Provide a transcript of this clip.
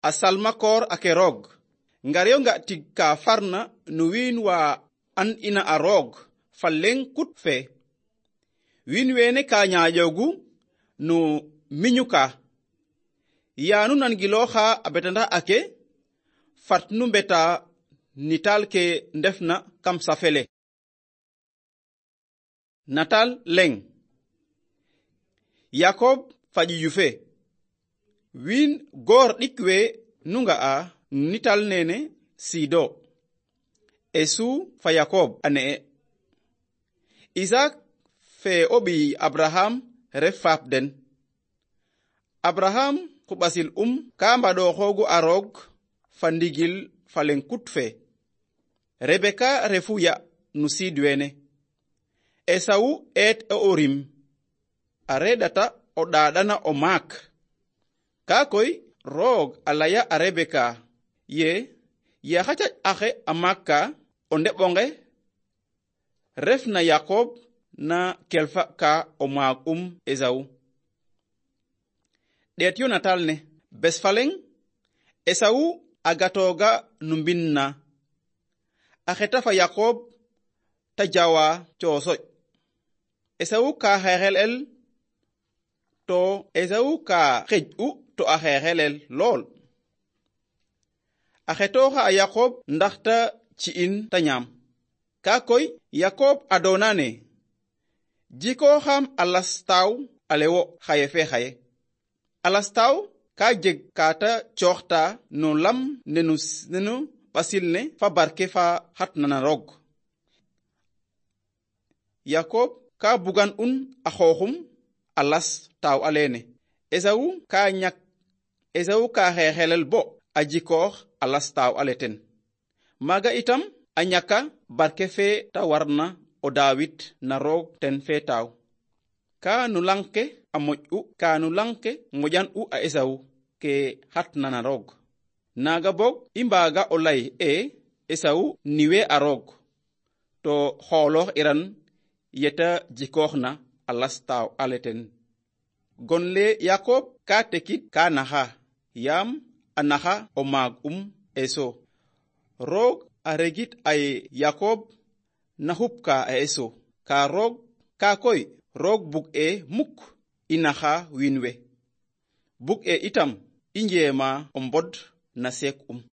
a salmakor ake roog ngaryo nga tig ka farna no wiin wa an ina a roog fa leng kut fe wiin wene ka nyaajogu no minyuka yaanu nan giloxa a betanda ake fatnu mbeta nital ke ndefna kam safele natal leng Yakob faji yufe win gor dikwe nunga a nital nene sido Esu fa Yakob ane Isaac fe obi Abraham refap den Abraham kubasil kamba do xogu arog fandigil falen kutfe Rebeka refuya nusidwene Esau et orim aredata odadana omak kakoy rog alaya a Rebeka ye hacha ahe amaka onde bonge refna Yakob na kelfa ka omak Esau det yonatal ne besfaleng Esau agatoga numbinna aheta fa Yakob tajawa chosoy Esau ka herel to Esau ka xeju to a herel lol ahetoha a Yakob ndaxta ci in tanyam ka koy Yakob adonane jiko xam alastaw alewo xaye fe xaye alastaw ka jeg kata coxta no lam nenu basil ne fa barke fa hatnana rog Yakob ka bugan a xoxum alas taw alene Esau ka xexelel bo a jikoox alas taw aleten maga itam a ñaka barke fe ta warna o David na roog ten fe taw ka nu lanke a moƴ'u ka nu lanke moƴan a Esau ke hatna na roog naga bog i mbaga o lay Esau niwe a roog to xoolox iran yeta jikooxna alas taw aleten gonle Yakob ka tekit ka naxa yam a naxa o maag Esau roog a regit ay Yakob na xupka a Esau ka koy roog bug muk i naxa wiin we bug itam i njema o mbod na seek